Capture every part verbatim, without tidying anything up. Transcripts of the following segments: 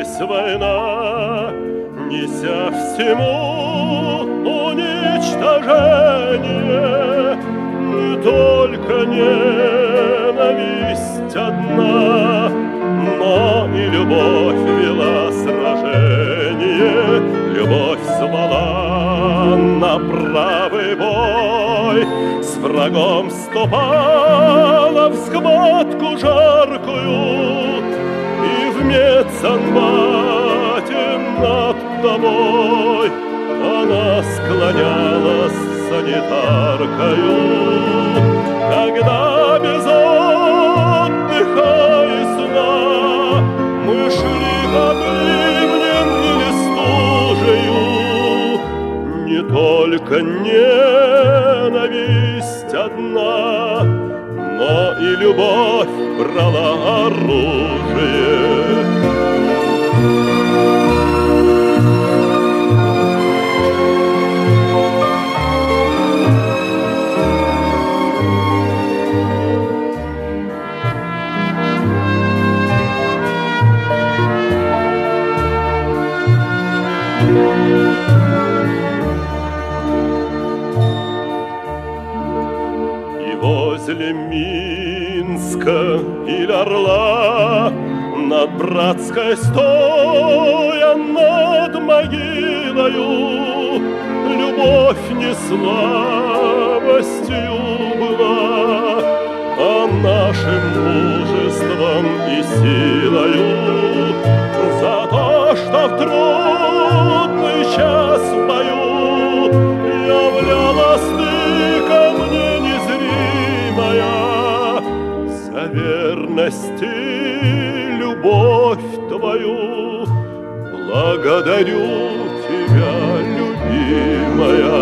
Здесь война, неся всему уничтожение, не только ненависть одна, но и любовь вела сражение, любовь звала на правый бой, с врагом вступала в схватку жаркую, и в медсанбате над тобой она склонялась санитаркою, когда без отдыха и сна мы шли под ливнем или стужею. Не только ненависть одна, но и любовь брала оружие. Возле Минска или Орла, над Братской стоя над могилою, любовь не слабостью была, а нашим мужеством и силою. За то, что в трудный час в бою являлась ты ко мне незримая, за верность и любовь твою благодарю тебя, любимая.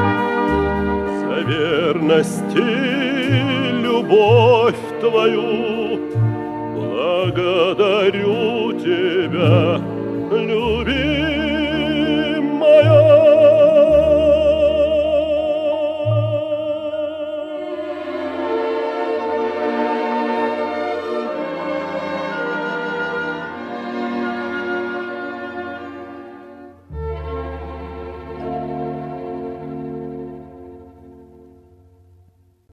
За верность и любовь твою